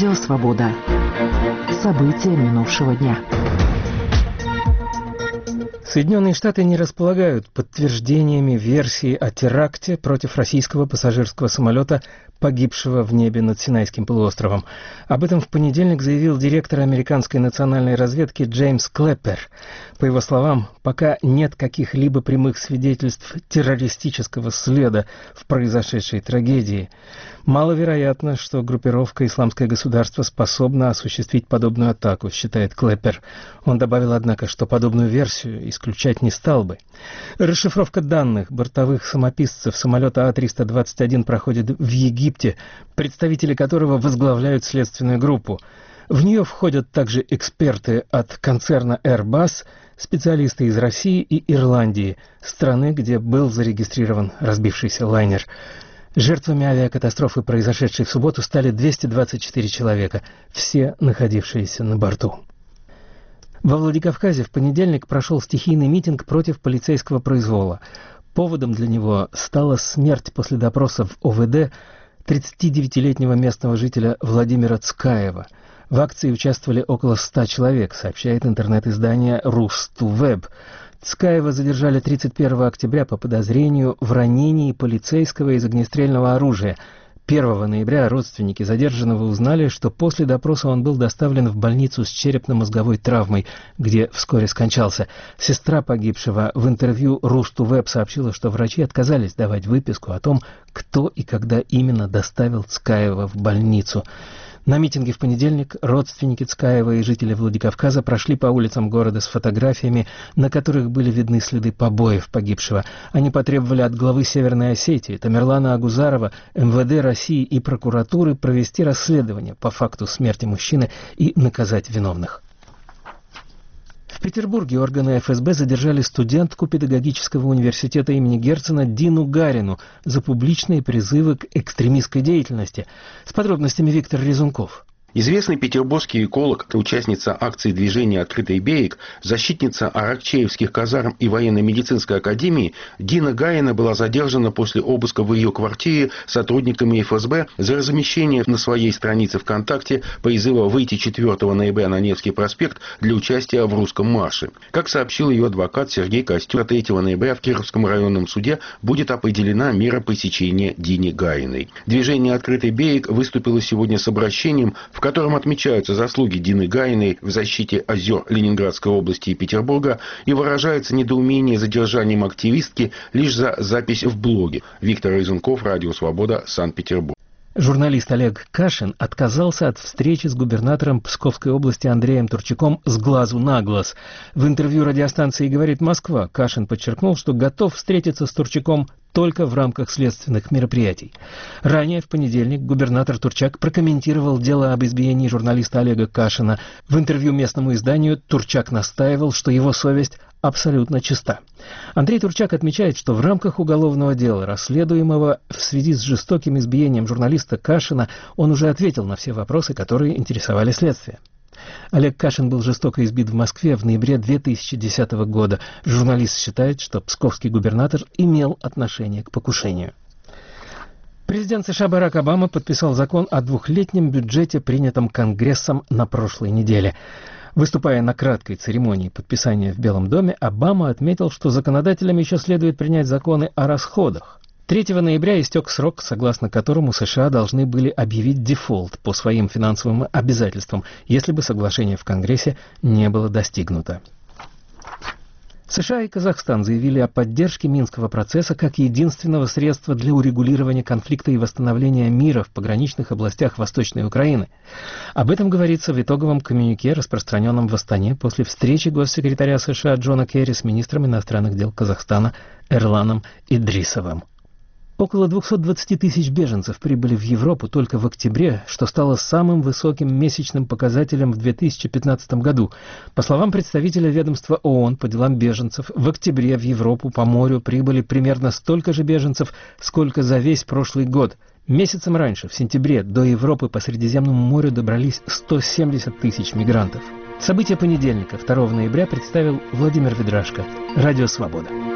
Радио «Свобода». События минувшего дня. Соединенные Штаты не располагают подтверждениями версии о теракте против российского пассажирского самолета, погибшего в небе над Синайским полуостровом. Об этом в понедельник заявил директор американской национальной разведки Джеймс Клэппер. По его словам, пока нет каких-либо прямых свидетельств террористического следа в произошедшей трагедии. Маловероятно, что группировка «Исламское государство» способна осуществить подобную атаку, считает Клэппер. Он добавил, однако, что подобную версию исключать не стал бы. Расшифровка данных бортовых самописцев самолета А-321 проходит в Египте, представители которого возглавляют следственную группу. В нее входят также эксперты от концерна Airbus, специалисты из России и Ирландии, страны, где был зарегистрирован разбившийся лайнер. Жертвами авиакатастрофы, произошедшей в субботу, стали 224 человека, все находившиеся на борту. Во Владикавказе в понедельник прошел стихийный митинг против полицейского произвола. Поводом для него стала смерть после допроса в ОВД 39-летнего местного жителя Владимира Цкаева. В акции участвовали около 100 человек, сообщает интернет-издание Рус2Веб. Цкаева задержали 31 октября по подозрению в ранении полицейского из огнестрельного оружия. 1 ноября родственники задержанного узнали, что после допроса он был доставлен в больницу с черепно-мозговой травмой, где вскоре скончался. Сестра погибшего в интервью Рус2Веб сообщила, что врачи отказались давать выписку о том, кто и когда именно доставил Цкаева в больницу. На митинге в понедельник родственники Цкаева и жители Владикавказа прошли по улицам города с фотографиями, на которых были видны следы побоев погибшего. Они потребовали от главы Северной Осетии Тамерлана Агузарова, МВД России и прокуратуры провести расследование по факту смерти мужчины и наказать виновных. В Петербурге органы ФСБ задержали студентку педагогического университета имени Герцена Дину Гарину за публичные призывы к экстремистской деятельности. С подробностями Виктор Резунков. Известный петербургский эколог, участница акции движения «Открытый берег», защитница Аракчеевских казарм и военно-медицинской академии Дина Гарина была задержана после обыска в ее квартире сотрудниками ФСБ за размещение на своей странице ВКонтакте призыва выйти 4 ноября на Невский проспект для участия в русском марше. Как сообщил ее адвокат Сергей Костюк, 3 ноября в Кировском районном суде будет определена мера пресечения Дине Гариной. Движение «Открытый берег» выступило сегодня с обращением, в котором отмечаются заслуги Дины Гариной в защите озер Ленинградской области и Петербурга, и выражается недоумение задержанием активистки лишь за запись в блоге. Виктор Резунков, Радио «Свобода», Санкт-Петербург. Журналист Олег Кашин отказался от встречи с губернатором Псковской области Андреем Турчаком с глазу на глаз. В интервью радиостанции «Говорит Москва» Кашин подчеркнул, что готов встретиться с Турчаком только в рамках следственных мероприятий. Ранее, в понедельник, губернатор Турчак прокомментировал дело об избиении журналиста Олега Кашина. В интервью местному изданию Турчак настаивал, что его совесть абсолютно чиста. Андрей Турчак отмечает, что в рамках уголовного дела, расследуемого в связи с жестоким избиением журналиста Кашина, он уже ответил на все вопросы, которые интересовали следствие. Олег Кашин был жестоко избит в Москве в ноябре 2010 года. Журналист считает, что псковский губернатор имел отношение к покушению. Президент США Барак Обама подписал закон о 2-летнем бюджете, принятом Конгрессом на прошлой неделе. Выступая на краткой церемонии подписания в Белом доме, Обама отметил, что законодателям еще следует принять законы о расходах. 3 ноября истек срок, согласно которому США должны были объявить дефолт по своим финансовым обязательствам, если бы соглашение в Конгрессе не было достигнуто. США и Казахстан заявили о поддержке Минского процесса как единственного средства для урегулирования конфликта и восстановления мира в пограничных областях Восточной Украины. Об этом говорится в итоговом коммюнике, распространенном в Астане после встречи госсекретаря США Джона Керри с министром иностранных дел Казахстана Эрланом Идрисовым. Около 220 тысяч беженцев прибыли в Европу только в октябре, что стало самым высоким месячным показателем в 2015 году. По словам представителя ведомства ООН по делам беженцев, в октябре в Европу по морю прибыли примерно столько же беженцев, сколько за весь прошлый год. Месяцем раньше, в сентябре, до Европы по Средиземному морю добрались 170 тысяч мигрантов. События понедельника, 2 ноября, представил Владимир Ведрашко. Радио «Свобода».